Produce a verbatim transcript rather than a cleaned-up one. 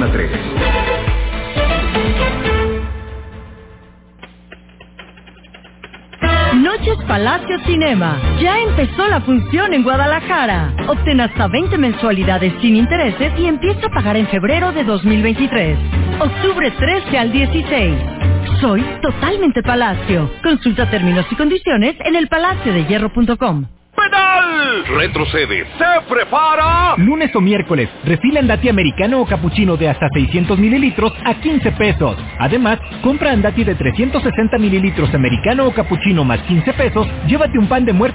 tres. Noches Palacio Cinema. Ya empezó la función en Guadalajara. Obtén hasta veinte mensualidades sin intereses y empieza a pagar en febrero de dos mil veintitrés. Octubre trece al dieciséis. Soy totalmente Palacio. Consulta términos y condiciones en el palacio de hierro punto com. ¡Pedal! Retrocede, se prepara. Lunes o miércoles, refila Andati americano o capuchino de hasta seiscientos mililitros a quince pesos. Además, compra Andati de trescientos sesenta mililitros americano o capuchino más quince pesos, llévate un pan de muerto